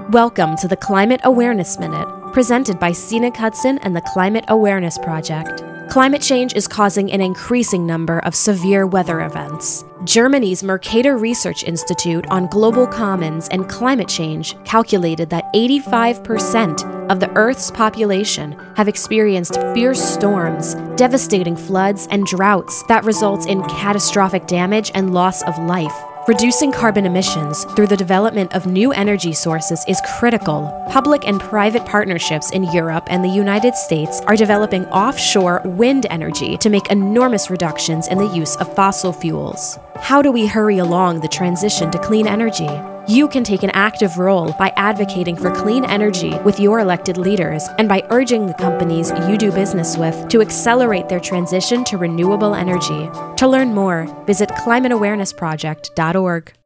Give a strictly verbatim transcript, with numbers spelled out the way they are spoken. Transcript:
Welcome to the Climate Awareness Minute, presented by Scenic Hudson and the Climate Awareness Project. Climate change is causing an increasing number of severe weather events. Germany's Mercator Research Institute on Global Commons and Climate Change calculated that eighty-five percent of the Earth's population have experienced fierce storms, devastating floods, and droughts that result in catastrophic damage and loss of life. Reducing carbon emissions through the development of new energy sources is critical. Public and private partnerships in Europe and the United States are developing offshore wind energy to make enormous reductions in the use of fossil fuels. How do we hurry along the transition to clean energy? You can take an active role by advocating for clean energy with your elected leaders and by urging the companies you do business with to accelerate their transition to renewable energy. To learn more, visit climate awareness project dot org.